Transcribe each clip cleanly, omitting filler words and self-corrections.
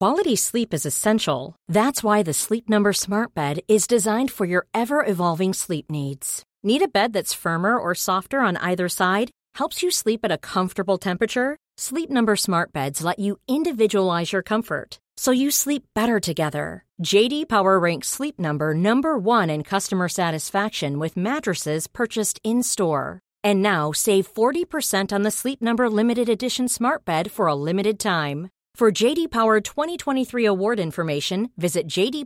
Quality sleep is essential. That's why the Sleep Number Smart Bed is designed for your ever-evolving sleep needs. Need a bed that's firmer or softer on either side? Helps you sleep at a comfortable temperature? Sleep Number Smart Beds let you individualize your comfort, so you sleep better together. J.D. Power ranks Sleep Number number 1 in customer satisfaction with mattresses purchased in-store. And now, save 40% on the Sleep Number Limited Edition Smart Bed for a limited time. For J.D. Power 2023 award information, visit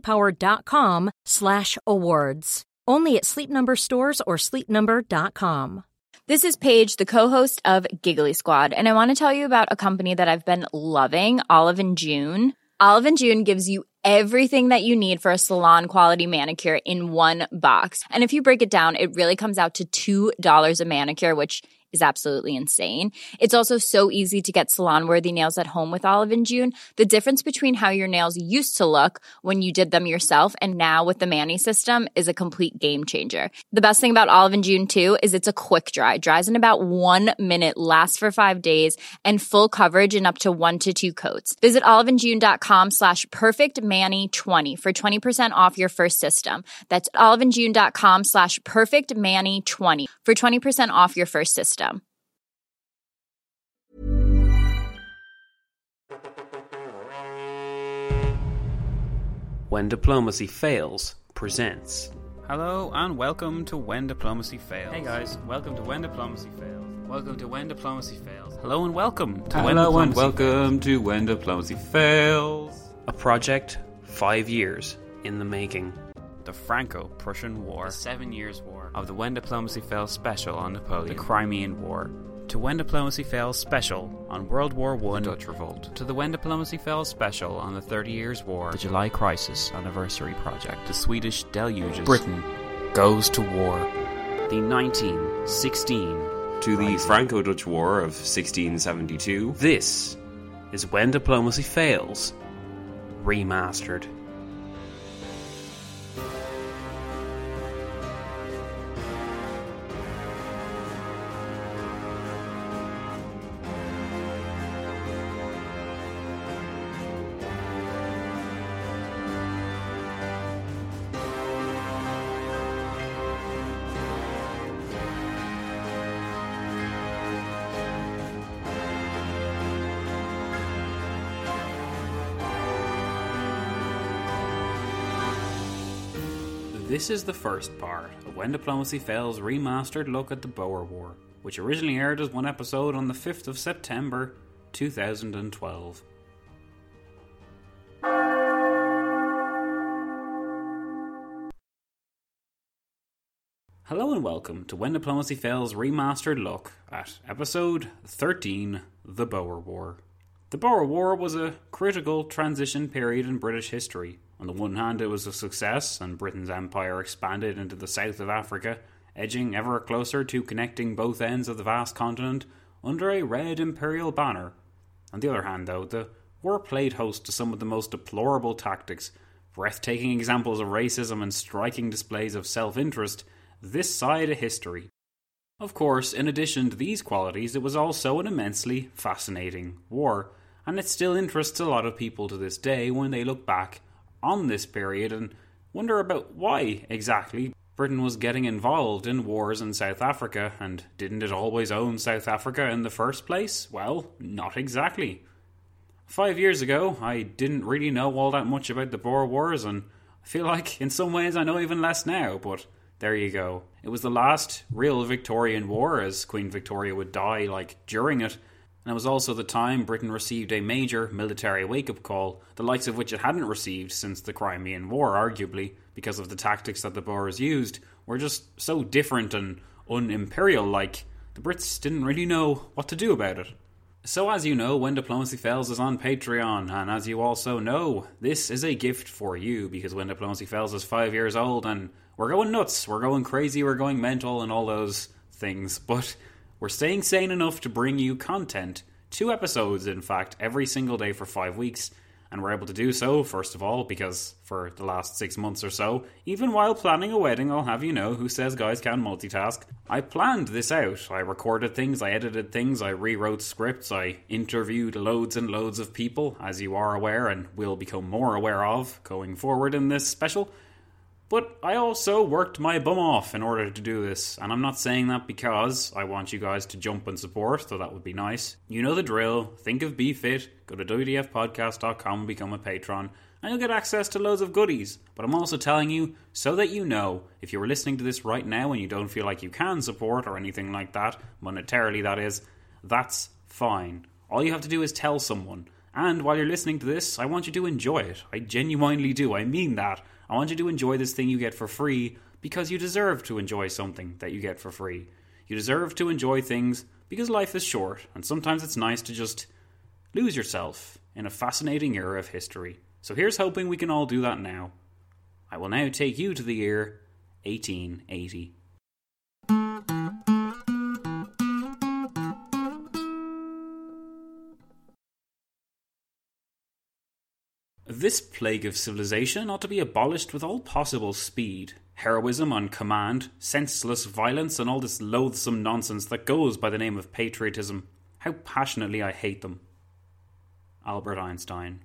jdpower.com/awards. Only at Sleep Number stores or sleepnumber.com. This is Paige, the co-host of Giggly Squad, and I want to tell you about a company that I've been loving, Olive & June. Olive & June gives you everything that you need for a salon-quality manicure in one box. And if you break it down, it really comes out to $2 a manicure, which is absolutely insane. It's also so easy to get salon-worthy nails at home with Olive & June. The difference between how your nails used to look when you did them yourself and now with the Mani system is a complete game changer. The best thing about Olive & June, too, is it's a quick dry. Dries in about 1 minute, lasts for 5 days, and full coverage in up to 1 to 2 coats. Visit oliveandjune.com/perfectmani20 for 20% off your first system. That's oliveandjune.com/perfectmani20 for 20% off your first system. When Diplomacy Fails presents. Hello and welcome to When Diplomacy Fails. Hey guys, welcome to When Diplomacy Fails. Welcome to When Diplomacy Fails. Hello and welcome to When Diplomacy Fails. A project 5 years in the making. The Franco-Prussian War. The 7 Years' War. Of the When Diplomacy Fails special on Napoleon. The Crimean War. To When Diplomacy Fails special on World War I. The Dutch Revolt. To the When Diplomacy Fails special on the 30 Years' War. The July Crisis Anniversary Project. The Swedish Deluges. Britain Goes to War. The 1916 to the Franco-Dutch War of 1672. This is When Diplomacy Fails Remastered. This is the first part of When Diplomacy Fails' remastered look at the Boer War, which originally aired as one episode on the 5th of September 2012. Hello and welcome to When Diplomacy Fails' remastered look at episode 13, The Boer War. The Boer War was a critical transition period in British history. On the one hand, it was a success, and Britain's empire expanded into the south of Africa, edging ever closer to connecting both ends of the vast continent under a red imperial banner. On the other hand, though, the war played host to some of the most deplorable tactics, breathtaking examples of racism and striking displays of self-interest this side of history. Of course, in addition to these qualities, it was also an immensely fascinating war, and it still interests a lot of people to this day when they look back on this period and wonder about why exactly Britain was getting involved in wars in South Africa, and didn't it always own South Africa in the first place? Well, not exactly. 5 years ago, I didn't really know all that much about the Boer Wars, and I feel like in some ways I know even less now, but there you go. It was the last real Victorian war, as Queen Victoria would die during it. And it was also the time Britain received a major military wake-up call, the likes of which it hadn't received since the Crimean War, arguably, because of the tactics that the Boers used were just so different and un-imperial-like. The Brits didn't really know what to do about it. So as you know, When Diplomacy Fails is on Patreon, and as you also know, this is a gift for you, because When Diplomacy Fails is 5 years old, and we're going nuts, we're going crazy, we're going mental, and all those things, but we're staying sane enough to bring you content, 2 episodes in fact, every single day for 5 weeks, And we're able to do so, first of all, because for the last 6 months or so, even while planning a wedding, I'll have you know, who says guys can't multitask, I planned this out. I recorded things, I edited things, I rewrote scripts, I interviewed loads and loads of people, as you are aware and will become more aware of going forward in this special. But I also worked my bum off in order to do this, and I'm not saying that because I want you guys to jump and support, though that would be nice. You know the drill. Think of BeFit, go to WDFpodcast.com and become a patron, and you'll get access to loads of goodies. But I'm also telling you, so that you know, if you were listening to this right now and you don't feel like you can support or anything like that, monetarily that is, that's fine. All you have to do is tell someone. And while you're listening to this, I want you to enjoy it. I genuinely do. I mean that. I want you to enjoy this thing you get for free because you deserve to enjoy something that you get for free. You deserve to enjoy things because life is short, and sometimes it's nice to just lose yourself in a fascinating era of history. So here's hoping we can all do that now. I will now take you to the year 1880. This plague of civilization ought to be abolished with all possible speed. Heroism on command, senseless violence, and all this loathsome nonsense that goes by the name of patriotism. How passionately I hate them. Albert Einstein.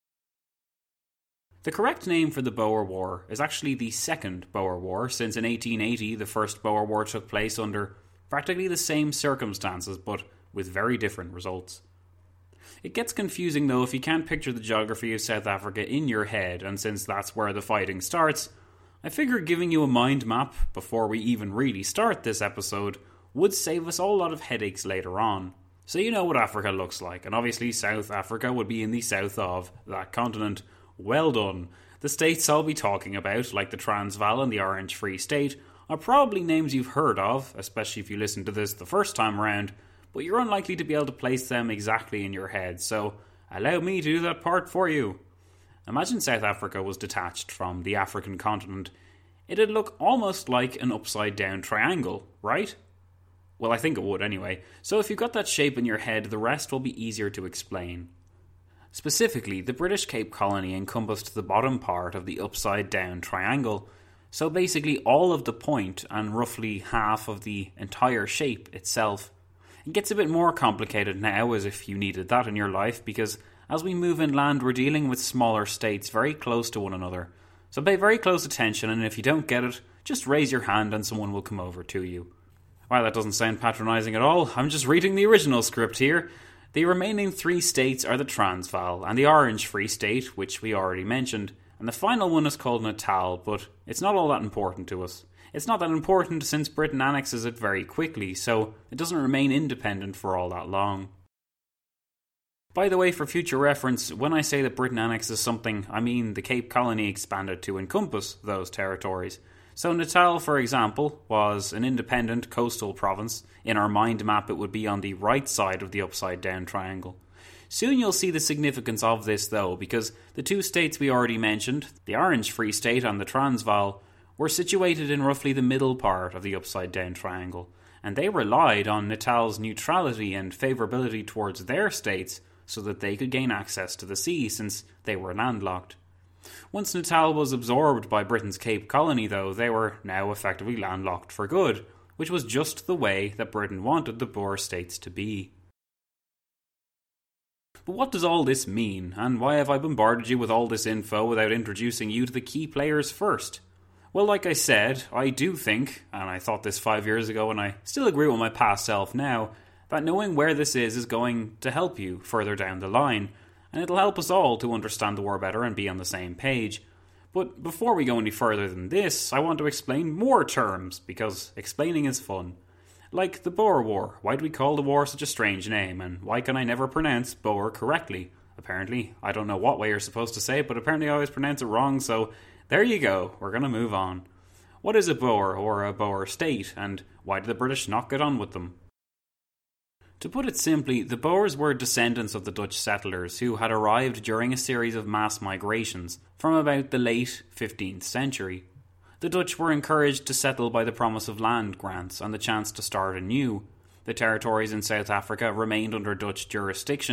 The correct name for the Boer War is actually the Second Boer War, since in 1880 the First Boer War took place under practically the same circumstances, but with very different results. It gets confusing though if you can't picture the geography of South Africa in your head, and since that's where the fighting starts, I figure giving you a mind map before we even really start this episode would save us all a lot of headaches later on. So you know what Africa looks like, and obviously South Africa would be in the south of that continent. Well done. The states I'll be talking about, like the Transvaal and the Orange Free State, are probably names you've heard of, especially if you listened to this the first time around, but you're unlikely to be able to place them exactly in your head, so allow me to do that part for you. Imagine South Africa was detached from the African continent. It'd look almost like an upside-down triangle, right? Well, I think it would anyway, so if you've got that shape in your head, the rest will be easier to explain. Specifically, the British Cape Colony encompassed the bottom part of the upside-down triangle, so basically all of the point and roughly half of the entire shape itself. It gets a bit more complicated now, as if you needed that in your life, because as we move inland we're dealing with smaller states very close to one another. So pay very close attention, and if you don't get it, just raise your hand and someone will come over to you. While that doesn't sound patronising at all, I'm just reading the original script here. The remaining 3 states are the Transvaal and the Orange Free State, which we already mentioned, and the final one is called Natal, but it's not all that important to us. It's not that important since Britain annexes it very quickly, so it doesn't remain independent for all that long. By the way, for future reference, when I say that Britain annexes something, I mean the Cape Colony expanded to encompass those territories. So Natal, for example, was an independent coastal province. In our mind map it would be on the right side of the upside down triangle. Soon you'll see the significance of this though, because the 2 states we already mentioned, the Orange Free State and the Transvaal, were situated in roughly the middle part of the upside-down triangle, and they relied on Natal's neutrality and favourability towards their states so that they could gain access to the sea since they were landlocked. Once Natal was absorbed by Britain's Cape Colony though, they were now effectively landlocked for good, which was just the way that Britain wanted the Boer states to be. But what does all this mean, and why have I bombarded you with all this info without introducing you to the key players first? Well, like I said, I do think, and I thought this 5 years ago and I still agree with my past self now, that knowing where this is going to help you further down the line, and it'll help us all to understand the war better and be on the same page. But before we go any further than this, I want to explain more terms, because explaining is fun. Like the Boer War. Why do we call the war such a strange name, and why can I never pronounce Boer correctly? Apparently, I don't know what way you're supposed to say it, but apparently I always pronounce it wrong, so there you go, we're going to move on. What is a Boer or a Boer state, and why did the British not get on with them? To put it simply, the Boers were descendants of the Dutch settlers who had arrived during a series of mass migrations from about the late 15th century. The Dutch were encouraged to settle by the promise of land grants and the chance to start anew. The territories in South Africa remained under Dutch jurisdiction,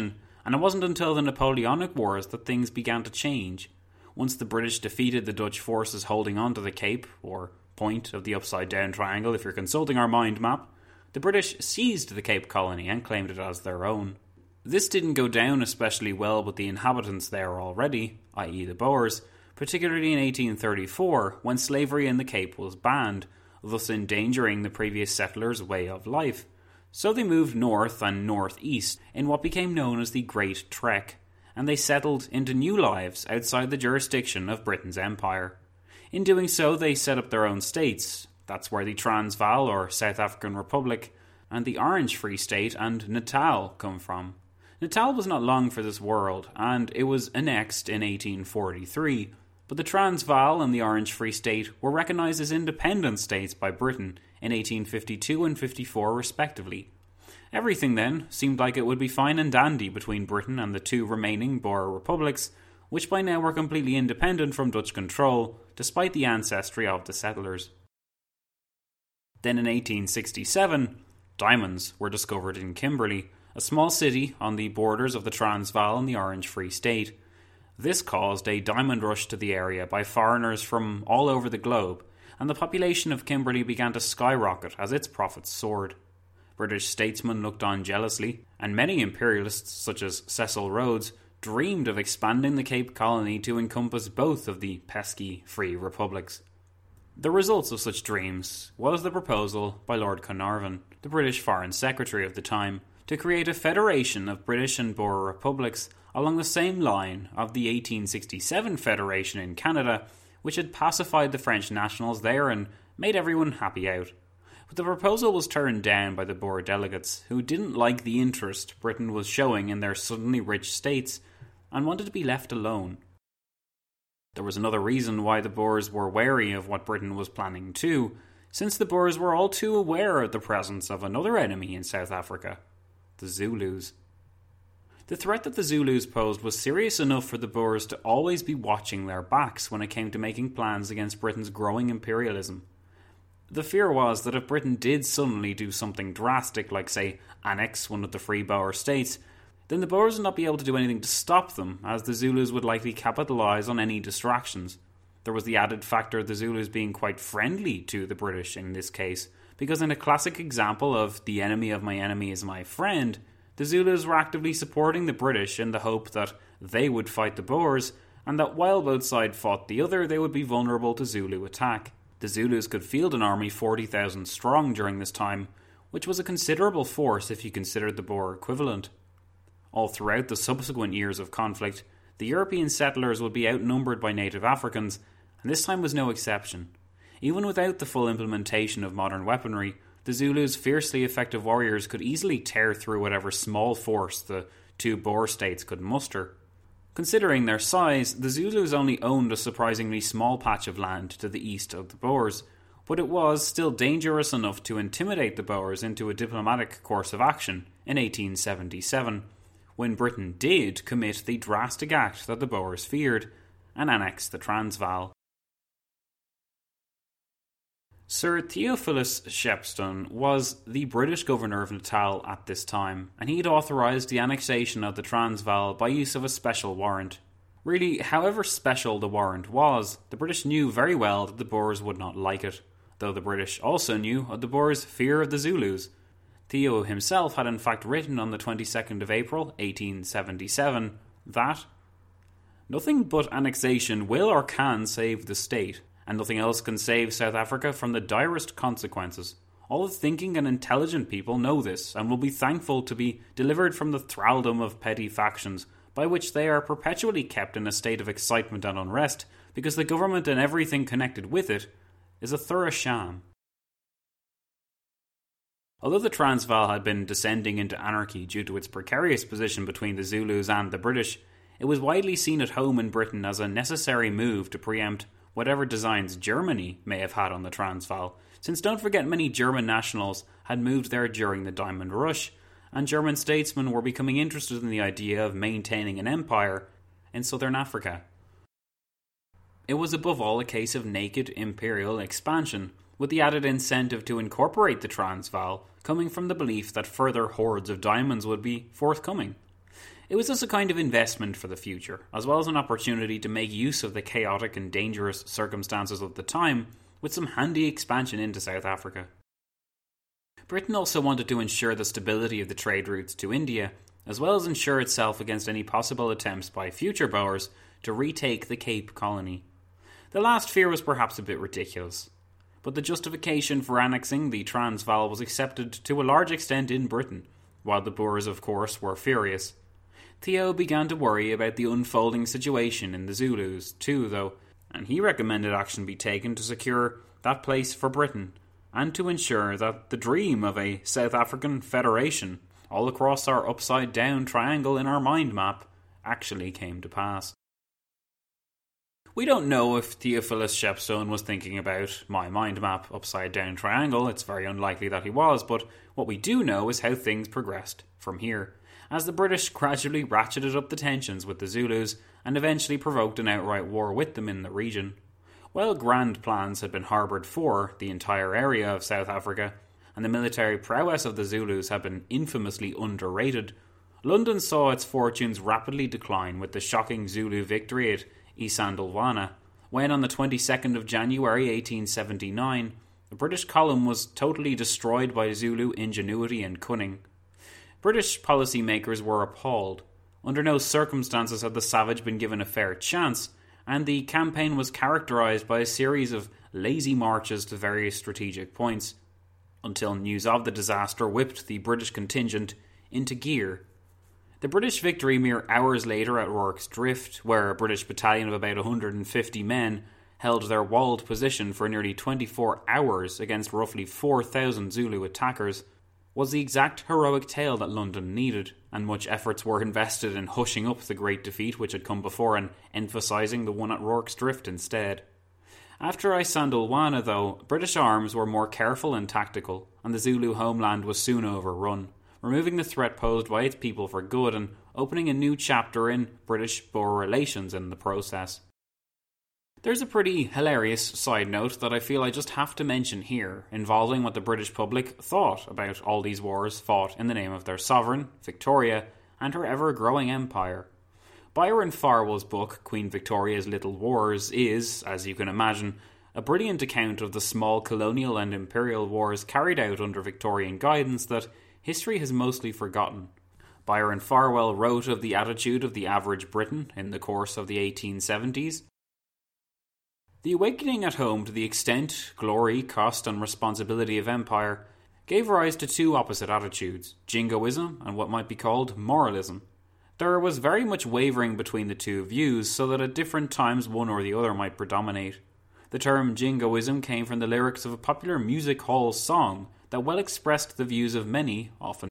And it wasn't until the Napoleonic Wars that things began to change. Once the British defeated the Dutch forces holding on to the Cape, or point of the upside-down triangle if you're consulting our mind map, the British seized the Cape Colony and claimed it as their own. This didn't go down especially well with the inhabitants there already, i.e. the Boers, particularly in 1834 when slavery in the Cape was banned, thus endangering the previous settlers' way of life. So they moved north and northeast in what became known as the Great Trek, and they settled into new lives outside the jurisdiction of Britain's empire. In doing so, they set up their own states. That's where the Transvaal or South African Republic and the Orange Free State and Natal come from. Natal was not long for this world, and it was annexed in 1843, but the Transvaal and the Orange Free State were recognised as independent states by Britain in 1852 and 54 respectively. Everything then seemed like it would be fine and dandy between Britain and the two remaining Boer republics, which by now were completely independent from Dutch control, despite the ancestry of the settlers. Then in 1867, diamonds were discovered in Kimberley, a small city on the borders of the Transvaal and the Orange Free State. This caused a diamond rush to the area by foreigners from all over the globe, and the population of Kimberley began to skyrocket as its profits soared. British statesmen looked on jealously, and many imperialists, such as Cecil Rhodes, dreamed of expanding the Cape Colony to encompass both of the pesky free republics. The results of such dreams was the proposal by Lord Carnarvon, the British Foreign Secretary of the time, to create a federation of British and Boer republics along the same line of the 1867 Federation in Canada, which had pacified the French nationals there and made everyone happy out. But the proposal was turned down by the Boer delegates, who didn't like the interest Britain was showing in their suddenly rich states and wanted to be left alone. There was another reason why the Boers were wary of what Britain was planning too, since the Boers were all too aware of the presence of another enemy in South Africa, the Zulus. The threat that the Zulus posed was serious enough for the Boers to always be watching their backs when it came to making plans against Britain's growing imperialism. The fear was that if Britain did suddenly do something drastic, like say annex one of the free Boer states, then the Boers would not be able to do anything to stop them, as the Zulus would likely capitalise on any distractions. There was the added factor of the Zulus being quite friendly to the British in this case, because in a classic example of the enemy of my enemy is my friend, the Zulus were actively supporting the British in the hope that they would fight the Boers, and that while both sides fought the other, they would be vulnerable to Zulu attack. The Zulus could field an army 40,000 strong during this time, which was a considerable force if you considered the Boer equivalent. All throughout the subsequent years of conflict, the European settlers would be outnumbered by native Africans, and this time was no exception. Even without the full implementation of modern weaponry, the Zulus' fiercely effective warriors could easily tear through whatever small force the two Boer states could muster. Considering their size, the Zulus only owned a surprisingly small patch of land to the east of the Boers, but it was still dangerous enough to intimidate the Boers into a diplomatic course of action in 1877, when Britain did commit the drastic act that the Boers feared, and annex the Transvaal. Sir Theophilus Shepstone was the British governor of Natal at this time, and he had authorised the annexation of the Transvaal by use of a special warrant. Really, however special the warrant was, the British knew very well that the Boers would not like it, though the British also knew of the Boers' fear of the Zulus. Theo himself had in fact written on the 22nd of April, 1877, that nothing but annexation will or can save the state, and nothing else can save South Africa from the direst consequences. All the thinking and intelligent people know this, and will be thankful to be delivered from the thraldom of petty factions, by which they are perpetually kept in a state of excitement and unrest, because the government and everything connected with it is a thorough sham. Although the Transvaal had been descending into anarchy due to its precarious position between the Zulus and the British, it was widely seen at home in Britain as a necessary move to preempt whatever designs Germany may have had on the Transvaal, since don't forget many German nationals had moved there during the Diamond Rush, and German statesmen were becoming interested in the idea of maintaining an empire in southern Africa. It was above all a case of naked imperial expansion, with the added incentive to incorporate the Transvaal coming from the belief that further hoards of diamonds would be forthcoming. It was thus a kind of investment for the future, as well as an opportunity to make use of the chaotic and dangerous circumstances of the time with some handy expansion into South Africa. Britain also wanted to ensure the stability of the trade routes to India, as well as ensure itself against any possible attempts by future Boers to retake the Cape Colony. The last fear was perhaps a bit ridiculous, but the justification for annexing the Transvaal was accepted to a large extent in Britain, while the Boers, of course, were furious. Theo began to worry about the unfolding situation in the Zulus, too, though, and he recommended action be taken to secure that place for Britain, and to ensure that the dream of a South African federation, all across our upside-down triangle in our mind map, actually came to pass. We don't know if Theophilus Shepstone was thinking about my mind map upside-down triangle. It's very unlikely that he was, but what we do know is how things progressed from here, as the British gradually ratcheted up the tensions with the Zulus and eventually provoked an outright war with them in the region. While grand plans had been harboured for the entire area of South Africa, and the military prowess of the Zulus had been infamously underrated, London saw its fortunes rapidly decline with the shocking Zulu victory at Isandlwana, when on the 22nd of January 1879, the British column was totally destroyed by Zulu ingenuity and cunning. British policymakers were appalled. Under no circumstances had the savage been given a fair chance, and the campaign was characterised by a series of lazy marches to various strategic points, until news of the disaster whipped the British contingent into gear. The British victory mere hours later at Rorke's Drift, where a British battalion of about 150 men held their walled position for nearly 24 hours against roughly 4,000 Zulu attackers, was the exact heroic tale that London needed, and much efforts were invested in hushing up the great defeat which had come before and emphasising the one at Rorke's Drift instead. After Isandlwana, though, British arms were more careful and tactical, and the Zulu homeland was soon overrun, removing the threat posed by its people for good and opening a new chapter in British-Boer relations in the process. There's a pretty hilarious side note that I feel I just have to mention here, involving what the British public thought about all these wars fought in the name of their sovereign, Victoria, and her ever-growing empire. Byron Farwell's book, Queen Victoria's Little Wars, is, as you can imagine, a brilliant account of the small colonial and imperial wars carried out under Victorian guidance that history has mostly forgotten. Byron Farwell wrote of the attitude of the average Briton in the course of the 1870s. The awakening at home to the extent, glory, cost and responsibility of empire gave rise to two opposite attitudes, jingoism and what might be called moralism. There was very much wavering between the two views, so that at different times one or the other might predominate. The term jingoism came from the lyrics of a popular music hall song that well expressed the views of many, often.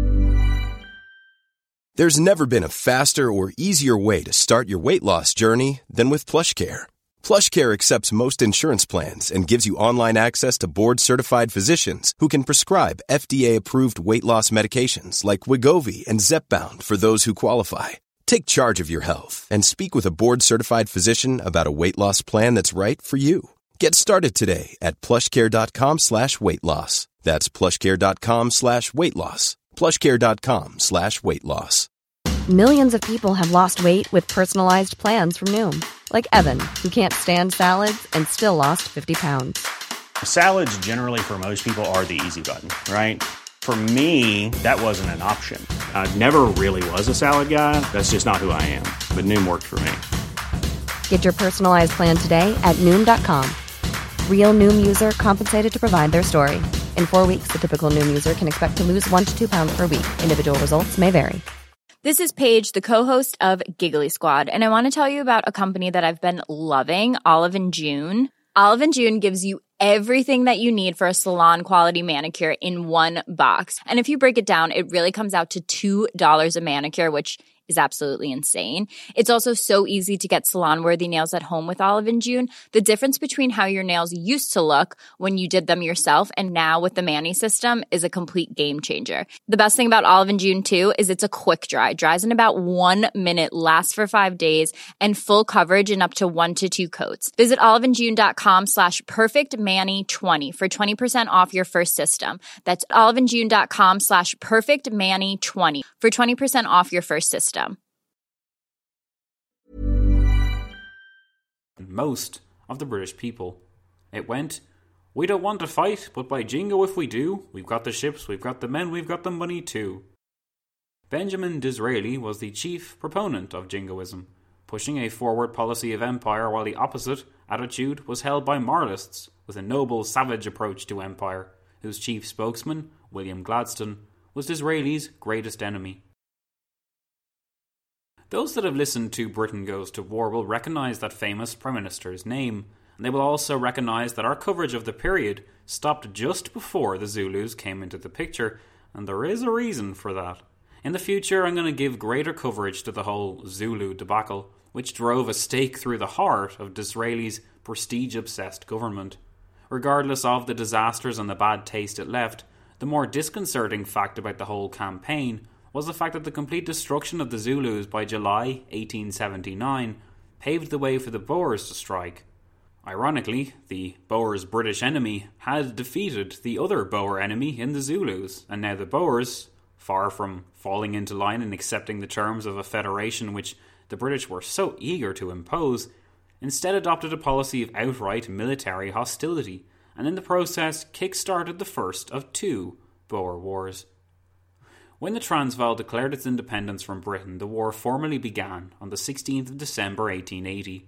There's never been a faster or easier way to start your weight loss journey than with PlushCare. PlushCare accepts most insurance plans and gives you online access to board-certified physicians who can prescribe FDA-approved weight loss medications like Wegovy and Zepbound for those who qualify. Take charge of your health and speak with a board-certified physician about a weight loss plan that's right for you. Get started today at plushcare.com/weightloss. That's plushcare.com/weightloss. plushcare.com/weightloss. Millions of people have lost weight with personalized plans from Noom. Like Evan, who can't stand salads and still lost 50 pounds. Salads generally for most people are the easy button, right? For me, that wasn't an option. I never really was a salad guy. That's just not who I am. But Noom worked for me. Get your personalized plan today at Noom.com. Real Noom user compensated to provide their story. In 4 weeks, the typical Noom user can expect to lose 1 to 2 pounds per week. Individual results may vary. This is Paige, the co-host of Giggly Squad, and I want to tell you about a company that I've been loving, Olive & June. Olive & June gives you everything that you need for a salon-quality manicure in one box. And if you break it down, it really comes out to $2 a manicure, which is absolutely insane. It's also so easy to get salon-worthy nails at home with Olive & June. The difference between how your nails used to look when you did them yourself and now with the Mani system is a complete game changer. The best thing about Olive & June, too, is it's a quick dry. Dries in about 1 minute, lasts for 5 days, and full coverage in up to 1 to 2 coats. Visit oliveandjune.com/perfectmani20 for 20% off your first system. That's oliveandjune.com/perfectmani20 for 20% off your first system. system. Most of the British people. It went, "We don't want to fight, but by jingo if we do, we've got the ships, we've got the men, we've got the money too." Benjamin Disraeli was the chief proponent of jingoism, pushing a forward policy of empire, while the opposite attitude was held by moralists with a noble, savage approach to empire, whose chief spokesman, William Gladstone, was Disraeli's greatest enemy. Those that have listened to Britain Goes to War will recognise that famous Prime Minister's name, and they will also recognise that our coverage of the period stopped just before the Zulus came into the picture, and there is a reason for that. In the future, I'm going to give greater coverage to the whole Zulu debacle, which drove a stake through the heart of Disraeli's prestige-obsessed government. Regardless of the disasters and the bad taste it left, the more disconcerting fact about the whole campaign was the fact that the complete destruction of the Zulus by July 1879 paved the way for the Boers to strike. Ironically, the Boers' British enemy had defeated the other Boer enemy in the Zulus, and now the Boers, far from falling into line and accepting the terms of a federation which the British were so eager to impose, instead adopted a policy of outright military hostility, and in the process kick-started the first of two Boer Wars. When the Transvaal declared its independence from Britain, the war formally began on the 16th of December 1880.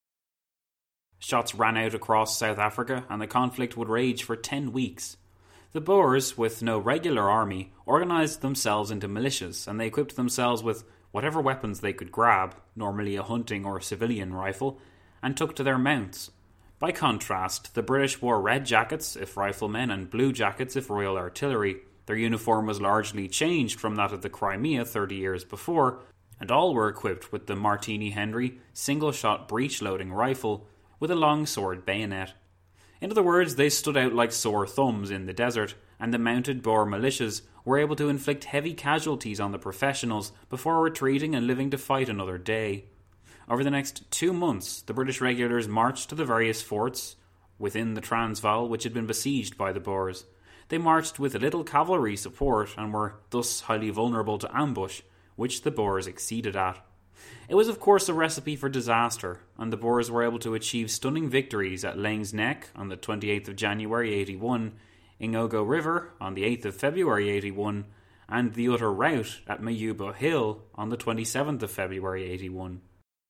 Shots rang out across South Africa, and the conflict would rage for 10 weeks. The Boers, with no regular army, organised themselves into militias, and they equipped themselves with whatever weapons they could grab, normally a hunting or civilian rifle, and took to their mounts. By contrast, the British wore red jackets if riflemen and blue jackets if Royal Artillery. Their uniform was largely changed from that of the Crimea 30 years before, and all were equipped with the Martini Henry single-shot breech-loading rifle with a long sword bayonet. In other words, they stood out like sore thumbs in the desert, and the mounted Boer militias were able to inflict heavy casualties on the professionals before retreating and living to fight another day. Over the next 2 months, the British regulars marched to the various forts within the Transvaal which had been besieged by the Boers. They marched with little cavalry support and were thus highly vulnerable to ambush, which the Boers exceeded at. It was of course a recipe for disaster, and the Boers were able to achieve stunning victories at Laing's Neck on the 28th of January 81, Ingogo River on the 8th of February 81, and the utter rout at Mayuba Hill on the 27th of February 81.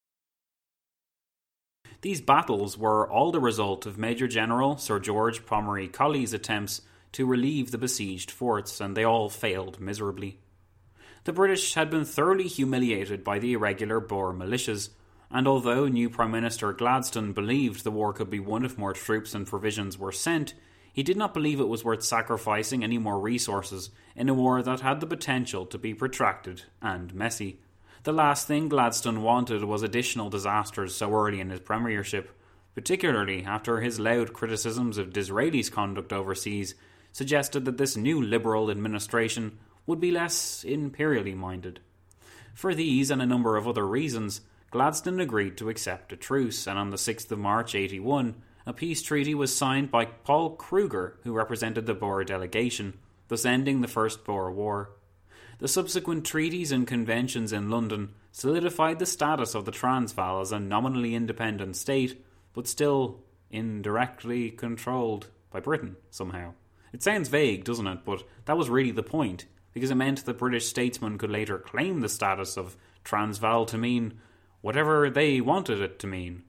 These battles were all the result of Major General Sir George Pomeroy Colley's attempts to relieve the besieged forts, and they all failed miserably. The British had been thoroughly humiliated by the irregular Boer militias, and although new Prime Minister Gladstone believed the war could be won if more troops and provisions were sent, he did not believe it was worth sacrificing any more resources in a war that had the potential to be protracted and messy. The last thing Gladstone wanted was additional disasters so early in his premiership, particularly after his loud criticisms of Disraeli's conduct overseas suggested that this new Liberal administration would be less imperially minded. For these and a number of other reasons, Gladstone agreed to accept a truce, and on the 6th of March 81, a peace treaty was signed by Paul Kruger, who represented the Boer delegation, thus ending the First Boer War. The subsequent treaties and conventions in London solidified the status of the Transvaal as a nominally independent state, but still indirectly controlled by Britain somehow. It sounds vague, doesn't it? But that was really the point, because it meant that British statesmen could later claim the status of Transvaal to mean whatever they wanted it to mean.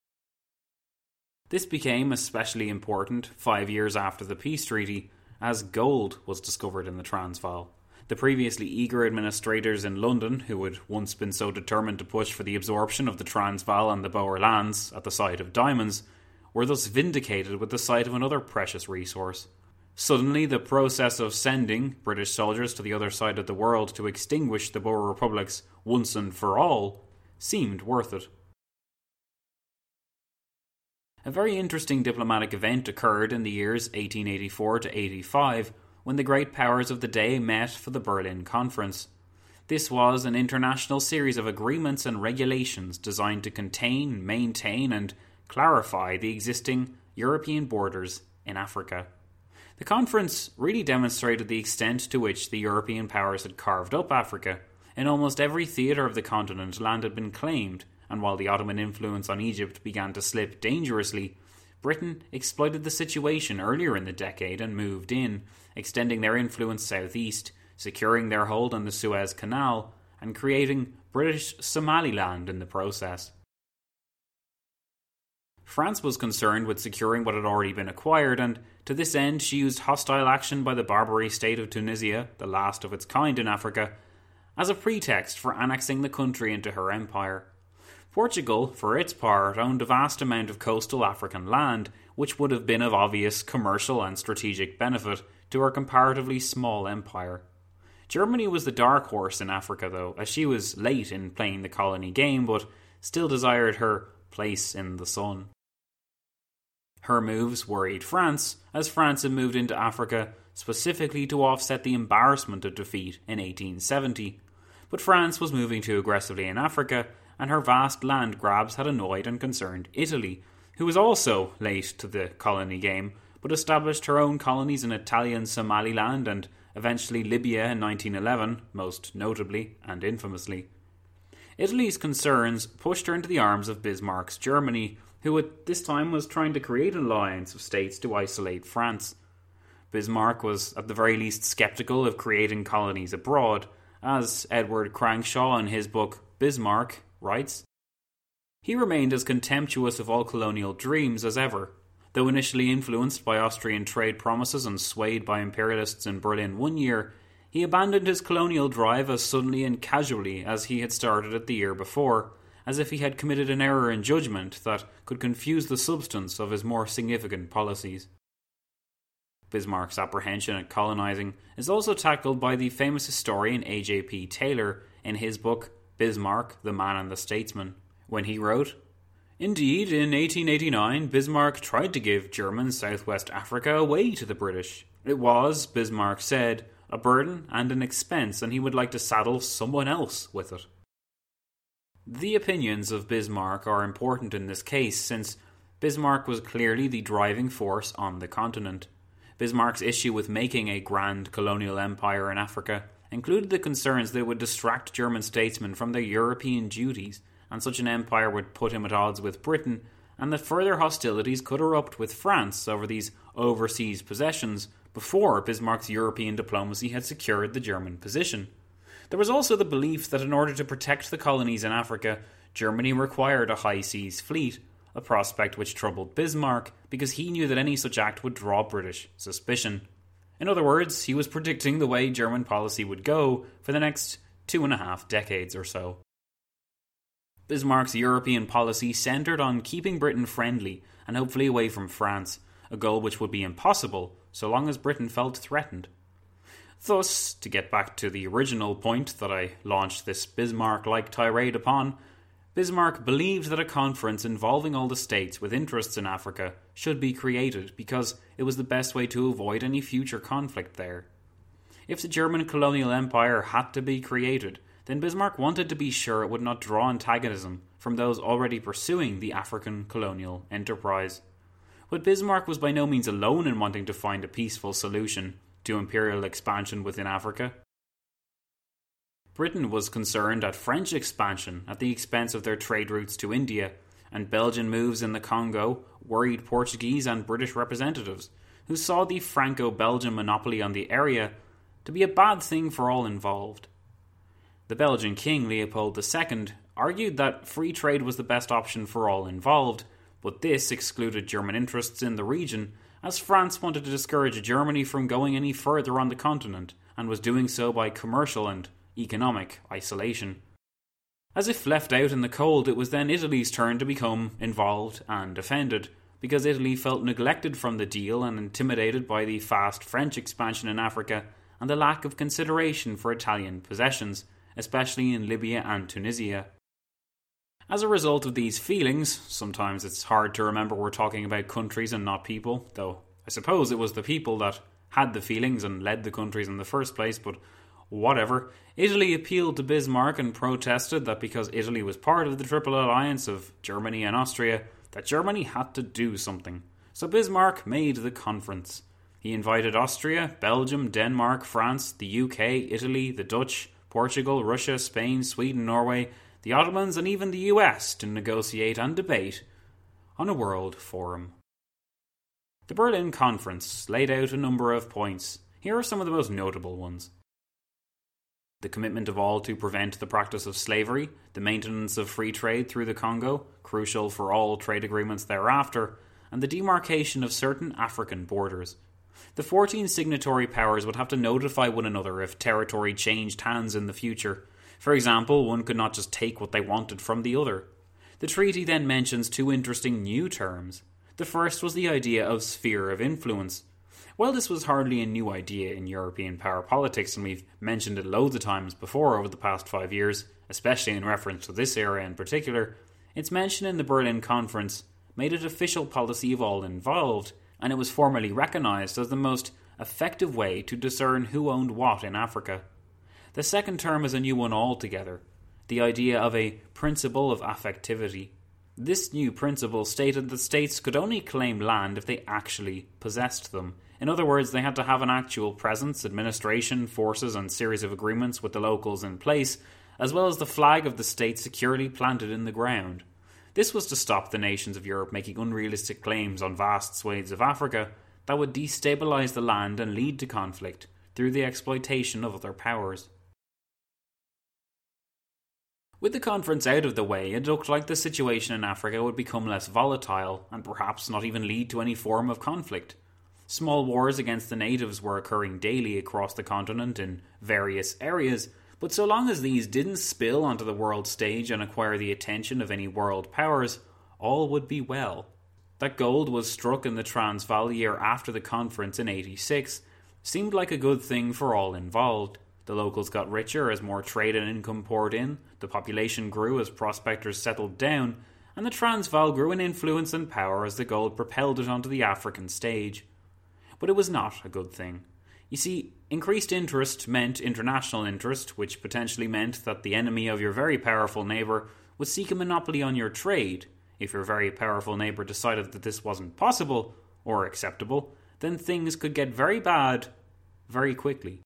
This became especially important 5 years after the peace treaty, as gold was discovered in the Transvaal. The previously eager administrators in London, who had once been so determined to push for the absorption of the Transvaal and the Boer lands at the sight of diamonds, were thus vindicated with the sight of another precious resource. Suddenly, the process of sending British soldiers to the other side of the world to extinguish the Boer republics once and for all seemed worth it. A very interesting diplomatic event occurred in the years 1884 to 85 when the great powers of the day met for the Berlin Conference. This was an international series of agreements and regulations designed to contain, maintain, and clarify the existing European borders in Africa. The conference really demonstrated the extent to which the European powers had carved up Africa, In almost every theatre of the continent, land had been claimed, and while the Ottoman influence on Egypt began to slip dangerously, Britain exploited the situation earlier in the decade and moved in, extending their influence southeast, securing their hold on the Suez Canal, and creating British Somaliland in the process. France was concerned with securing what had already been acquired, and to this end she used hostile action by the Barbary state of Tunisia, the last of its kind in Africa, as a pretext for annexing the country into her empire. Portugal, for its part, owned a vast amount of coastal African land, which would have been of obvious commercial and strategic benefit to her comparatively small empire. Germany was the dark horse in Africa, though, as she was late in playing the colony game, but still desired her place in the sun. Her moves worried France, as France had moved into Africa specifically to offset the embarrassment of defeat in 1870. But France was moving too aggressively in Africa, and her vast land grabs had annoyed and concerned Italy, who was also late to the colony game, but established her own colonies in Italian Somaliland and eventually Libya in 1911, most notably and infamously. Italy's concerns pushed her into the arms of Bismarck's Germany, who at this time was trying to create an alliance of states to isolate France. Bismarck was at the very least sceptical of creating colonies abroad, as Edward Crankshaw in his book Bismarck writes. He remained as contemptuous of all colonial dreams as ever. Though initially influenced by Austrian trade promises and swayed by imperialists in Berlin one year, he abandoned his colonial drive as suddenly and casually as he had started it the year before, as if he had committed an error in judgment that could confuse the substance of his more significant policies. Bismarck's apprehension at colonizing is also tackled by the famous historian A.J.P. Taylor in his book Bismarck, the Man and the Statesman, when he wrote, "Indeed, in 1889, Bismarck tried to give German Southwest Africa away to the British. It was, Bismarck said, a burden and an expense, and he would like to saddle someone else with it." The opinions of Bismarck are important in this case, since Bismarck was clearly the driving force on the continent. Bismarck's issue with making a grand colonial empire in Africa included the concerns that it would distract German statesmen from their European duties, and such an empire would put him at odds with Britain, and that further hostilities could erupt with France over these overseas possessions before Bismarck's European diplomacy had secured the German position. There was also the belief that in order to protect the colonies in Africa, Germany required a high seas fleet, a prospect which troubled Bismarck because he knew that any such act would draw British suspicion. In other words, he was predicting the way German policy would go for the next 2.5 decades or so. Bismarck's European policy centred on keeping Britain friendly and hopefully away from France, a goal which would be impossible so long as Britain felt threatened. Thus, to get back to the original point that I launched this Bismarck-like tirade upon, Bismarck believed that a conference involving all the states with interests in Africa should be created because it was the best way to avoid any future conflict there. If the German colonial empire had to be created, then Bismarck wanted to be sure it would not draw antagonism from those already pursuing the African colonial enterprise. But Bismarck was by no means alone in wanting to find a peaceful solution to imperial expansion within Africa. Britain was concerned at French expansion at the expense of their trade routes to India, and Belgian moves in the Congo worried Portuguese and British representatives, who saw the Franco-Belgian monopoly on the area to be a bad thing for all involved. The Belgian king, Leopold II, argued that free trade was the best option for all involved, but this excluded German interests in the region, as France wanted to discourage Germany from going any further on the continent, and was doing so by commercial and economic isolation. As if left out in the cold, it was then Italy's turn to become involved and offended, because Italy felt neglected from the deal and intimidated by the fast French expansion in Africa and the lack of consideration for Italian possessions, especially in Libya and Tunisia. As a result of these feelings, sometimes it's hard to remember we're talking about countries and not people, though I suppose it was the people that had the feelings and led the countries in the first place, but whatever. Italy appealed to Bismarck and protested that because Italy was part of the Triple Alliance of Germany and Austria, that Germany had to do something. So Bismarck made the conference. He invited Austria, Belgium, Denmark, France, the UK, Italy, the Dutch, Portugal, Russia, Spain, Sweden, Norway, the Ottomans and even the US to negotiate and debate on a world forum. The Berlin Conference laid out a number of points. Here are some of the most notable ones. The commitment of all to prevent the practice of slavery, the maintenance of free trade through the Congo, crucial for all trade agreements thereafter, and the demarcation of certain African borders. The 14 signatory powers would have to notify one another if territory changed hands in the future. For example, one could not just take what they wanted from the other. The treaty then mentions two interesting new terms. The first was the idea of sphere of influence. While this was hardly a new idea in European power politics, and we've mentioned it loads of times before over the past 5 years, especially in reference to this era in particular, its mention in the Berlin Conference made it official policy of all involved, and it was formally recognised as the most effective way to discern who owned what in Africa. The second term is a new one altogether, the idea of a principle of affectivity. This new principle stated that states could only claim land if they actually possessed them. In other words, they had to have an actual presence, administration, forces and series of agreements with the locals in place, as well as the flag of the state securely planted in the ground. This was to stop the nations of Europe making unrealistic claims on vast swathes of Africa that would destabilise the land and lead to conflict through the exploitation of other powers. With the conference out of the way, it looked like the situation in Africa would become less volatile and perhaps not even lead to any form of conflict. Small wars against the natives were occurring daily across the continent in various areas, but so long as these didn't spill onto the world stage and acquire the attention of any world powers, all would be well. That gold was struck in the Transvaal the year after the conference in 86 seemed like a good thing for all involved. The locals got richer as more trade and income poured in, the population grew as prospectors settled down, and the Transvaal grew in influence and power as the gold propelled it onto the African stage. But it was not a good thing. You see, increased interest meant international interest, which potentially meant that the enemy of your very powerful neighbour would seek a monopoly on your trade. If your very powerful neighbour decided that this wasn't possible or acceptable, then things could get very bad very quickly.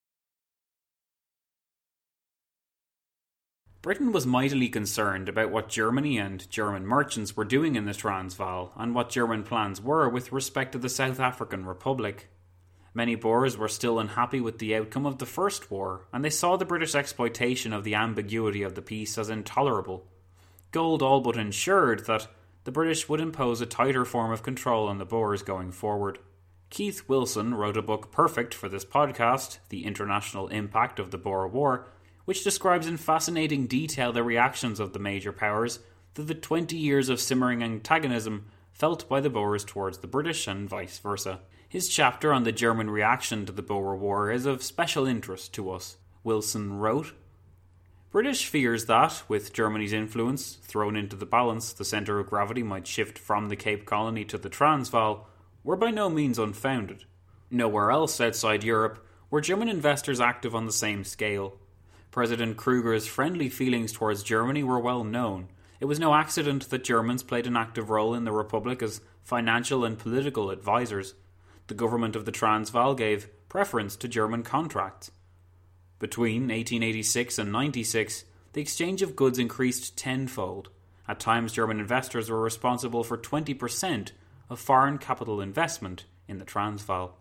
Britain was mightily concerned about what Germany and German merchants were doing in the Transvaal and what German plans were with respect to the South African Republic. Many Boers were still unhappy with the outcome of the First War, and they saw the British exploitation of the ambiguity of the peace as intolerable. Gold all but ensured that the British would impose a tighter form of control on the Boers going forward. Keith Wilson wrote a book perfect for this podcast, The International Impact of the Boer War, which describes in fascinating detail the reactions of the major powers to the 20 years of simmering antagonism felt by the Boers towards the British and vice versa. His chapter on the German reaction to the Boer War is of special interest to us. Wilson wrote, British fears that, with Germany's influence thrown into the balance, the centre of gravity might shift from the Cape Colony to the Transvaal, were by no means unfounded. Nowhere else outside Europe were German investors active on the same scale. President Kruger's friendly feelings towards Germany were well known. It was no accident that Germans played an active role in the Republic as financial and political advisors. The government of the Transvaal gave preference to German contracts. Between 1886 and 96, the exchange of goods increased tenfold. At times, German investors were responsible for 20% of foreign capital investment in the Transvaal.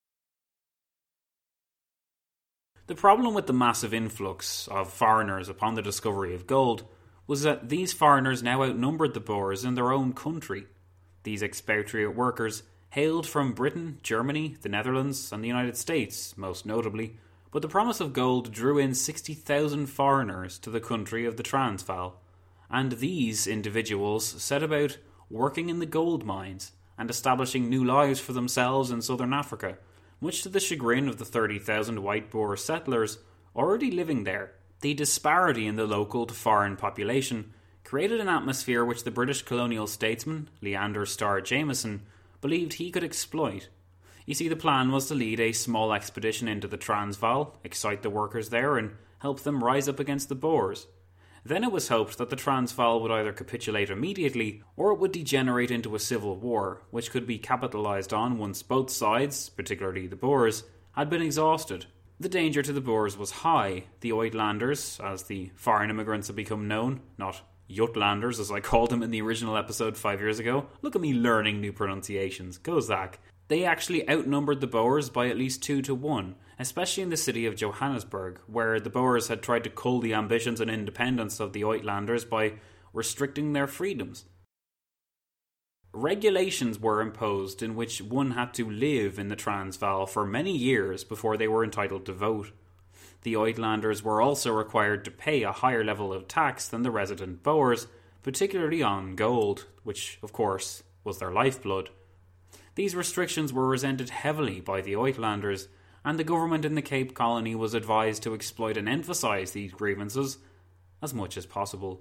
The problem with the massive influx of foreigners upon the discovery of gold was that these foreigners now outnumbered the Boers in their own country. These expatriate workers hailed from Britain, Germany, the Netherlands and the United States, most notably, but the promise of gold drew in 60,000 foreigners to the country of the Transvaal, and these individuals set about working in the gold mines and establishing new lives for themselves in southern Africa, much to the chagrin of the 30,000 white Boer settlers already living there. The disparity in the local to foreign population created an atmosphere which the British colonial statesman, Leander Starr Jameson, believed he could exploit. You see, the plan was to lead a small expedition into the Transvaal, excite the workers there and help them rise up against the Boers. Then it was hoped that the Transvaal would either capitulate immediately or it would degenerate into a civil war, which could be capitalised on once both sides, particularly the Boers, had been exhausted. The danger to the Boers was high. The Uitlanders, as the foreign immigrants have become known, not Jutlanders as I called them in the original episode 5 years ago. Look at me learning new pronunciations. Go Zach. They actually outnumbered the Boers by at least 2-1, especially in the city of Johannesburg, where the Boers had tried to cull the ambitions and independence of the Uitlanders by restricting their freedoms. Regulations were imposed in which one had to live in the Transvaal for many years before they were entitled to vote. The Uitlanders were also required to pay a higher level of tax than the resident Boers, particularly on gold, which, of course, was their lifeblood. These restrictions were resented heavily by the Uitlanders, and the government in the Cape Colony was advised to exploit and emphasise these grievances as much as possible.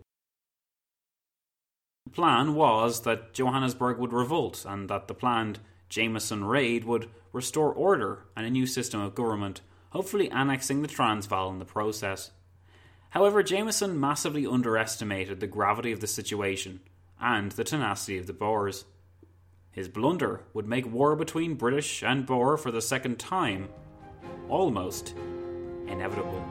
The plan was that Johannesburg would revolt and that the planned Jameson raid would restore order and a new system of government, hopefully annexing the Transvaal in the process. However, Jameson massively underestimated the gravity of the situation and the tenacity of the Boers. His blunder would make war between British and Boer for the second time almost inevitable.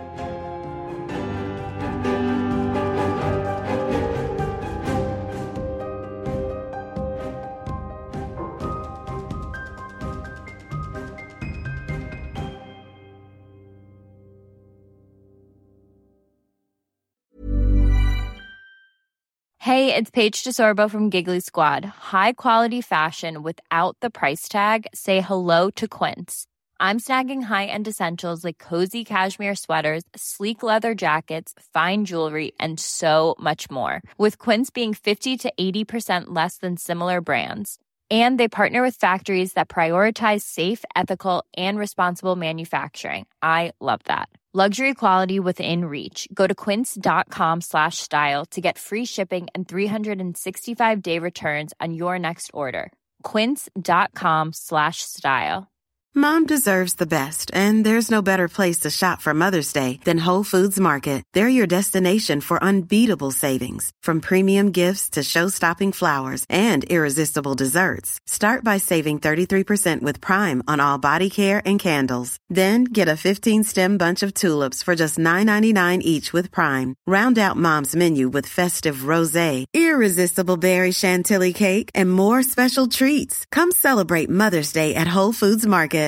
Hey, it's Paige DeSorbo from Giggly Squad. High quality fashion without the price tag. Say hello to Quince. I'm snagging high-end essentials like cozy cashmere sweaters, sleek leather jackets, fine jewelry, and so much more. With Quince being 50 to 80% less than similar brands. And they partner with factories that prioritize safe, ethical, and responsible manufacturing. I love that. Luxury quality within reach. Go to quince.com/style to get free shipping and 365-day returns on your next order. Quince.com/style. Mom deserves the best, and there's no better place to shop for Mother's Day than Whole Foods Market. They're your destination for unbeatable savings, from premium gifts to show-stopping flowers and irresistible desserts. Start by saving 33% with Prime on all body care and candles. Then get a 15-stem bunch of tulips for just $9.99 each with Prime. Round out Mom's menu with festive rosé, irresistible berry chantilly cake, and more special treats. Come celebrate Mother's Day at Whole Foods Market.